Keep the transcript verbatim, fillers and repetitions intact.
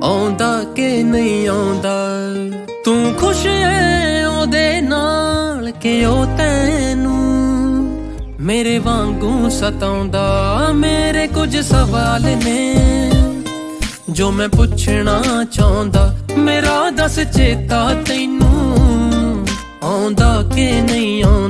ਆਉਂਦਾ ਕਿ ਨਹੀਂ ਆਉਂਦਾ। ਤੂੰ ਖੁਸ਼ ਏ ਉਹਦੇ ਨਾਲ ਕਿ ਉਹ ਤੈਨੂੰ ਮੇਰੇ ਵਾਂਗੂ ਸਤਾਉਂਦਾ। ਮੇਰੇ ਕੁਝ ਸਵਾਲ ਨੇ ਜੋ ਮੈਂ ਪੁੱਛਣਾ ਚਾਹੁੰਦਾ। ਮੇਰਾ ਦੱਸ ਚੇਤਾ ਤੈਨੂੰ ਆਉਂਦਾ ਕਿ ਨਹੀਂ ਆਉਂਦਾ।